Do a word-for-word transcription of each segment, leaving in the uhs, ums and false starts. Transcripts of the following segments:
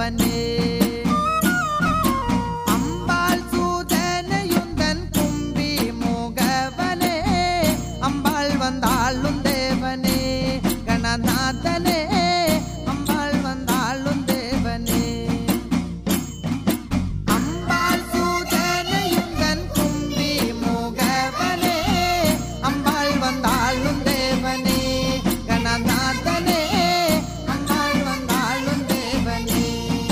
ദേവനേ അമ്പാൾ സൂതനയുന്തൻ കുമ്പി മുഖവനേ അമ്പാൾ വന്നാളും ദേവനേ ഗണനാഥനേ അമ്പാൾ വന്നാളും ദേവനേ അമ്പാൾ സൂതനയുന്തൻ കുമ്പി മുഖവനേ അമ്പാൾ വന്നാളും ദേവനേ ഗണനാഥനേ അമ്പാൾ വന്നാളും ദേവനേ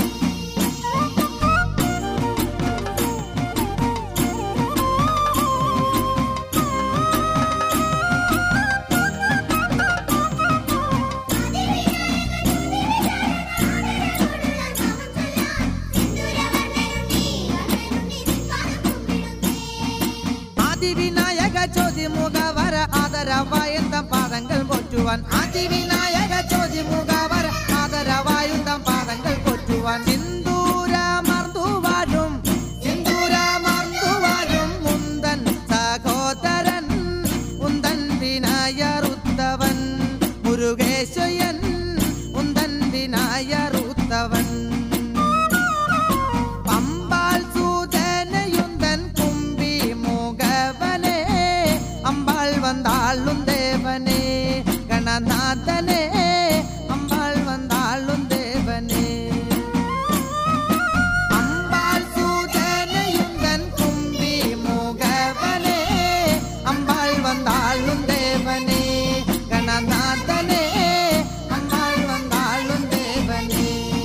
ആദിവിനായക ചോതിമുഖവര ആദരവായുന്തം പാദങ്ങൾ പോറ്റുവാൻ ആദിവിനായക ചോതിമുഖവര ആദരവായുന്തം പാദങ്ങൾ പോറ്റുവാൻ സിന്ദൂരമർന്നുവാഴും സിന്ദൂരമർന്നുവാഴും മുന്തൻ സഹോദരൻ ഉന്തൻ വിനായറുത്തവൻ മുരുകേശയൻ ഉന്തൻ വിനായറുത്തവൻ അമ്പാൾ സൂതനയുന്തൻ കുമ്പി മുഖവനേ അമ്പാൾ വന്നാളും ദേവനേ ഗണനാഥനേ അമ്പാൾ വന്നാളും ദേവനേ അമ്പാൾ സൂതനയുന്തൻ കുമ്പി മുഖവനേ അമ്പാൾ വന്നാളും ദേവനേ ഗണനാഥനേ അമ്പാൾ വന്നാളും ദേവനേ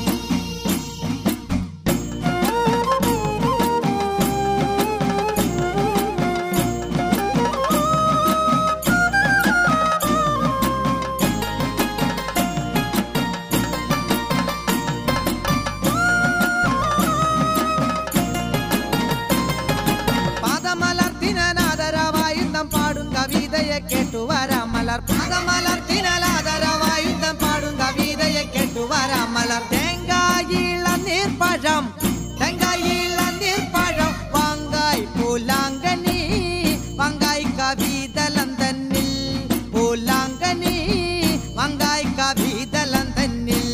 പാദമലർത്തിനാദരവായുധം പാടും കവിതയെ കേട്ടുവരാമലർ പാദമലർത്തിനാദരവായുധം പാടും കവിതയെ കേട്ടുവരാമലർ തേങ്കായിള നീർപ്പഴം തേങ്കായിള നീർപ്പഴം വാങ്കായ് പൂലാങ്കനി വാങ്കായ് കവിതലം തന്നിൽ പൂലാങ്കനി വാങ്കായ് കവിതലം തന്നിൽ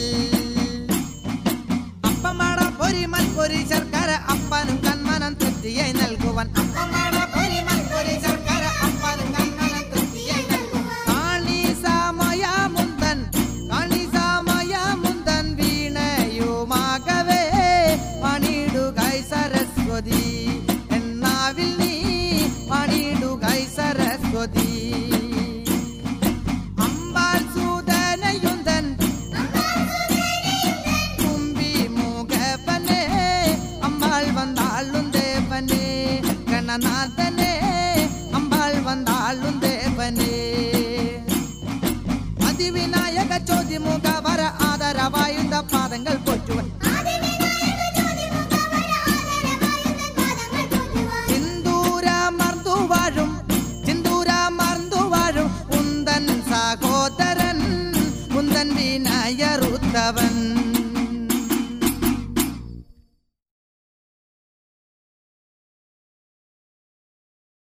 അപ്പമാട പൊരിമൽ പൊരി ശർക്കര അപ്പനും കന്മനം തൃപ്തിയായി നൽകുവാൻ അപ്പമാട പൊരിമൽ പൊരി ശർക്കര അപ്പനും കന്മനം തൃപ്തിയായി നൽകുവാൻ കാണി സമയ മുന്തൻ കാണി സമയ മുന്തൻ വീണയുമാകവേ പണിടുകൈ സരസ്വതി എന്നാവിൽ നീ പണിടുകൈ സരസ്വതി അമ്പാൾ സൂതനയുന്തൻ കുമ്പി മുഖവനേ അമ്പാൾ വന്നാളും ദേവനേ ഗണനാഥനേ അമ്പാൾ വന്നാളും ദേവനേ ആദിവിനായക ചോതിമുഖവര ആദരവായുധ പാദങ്ങൾ പോറ്റുവൻ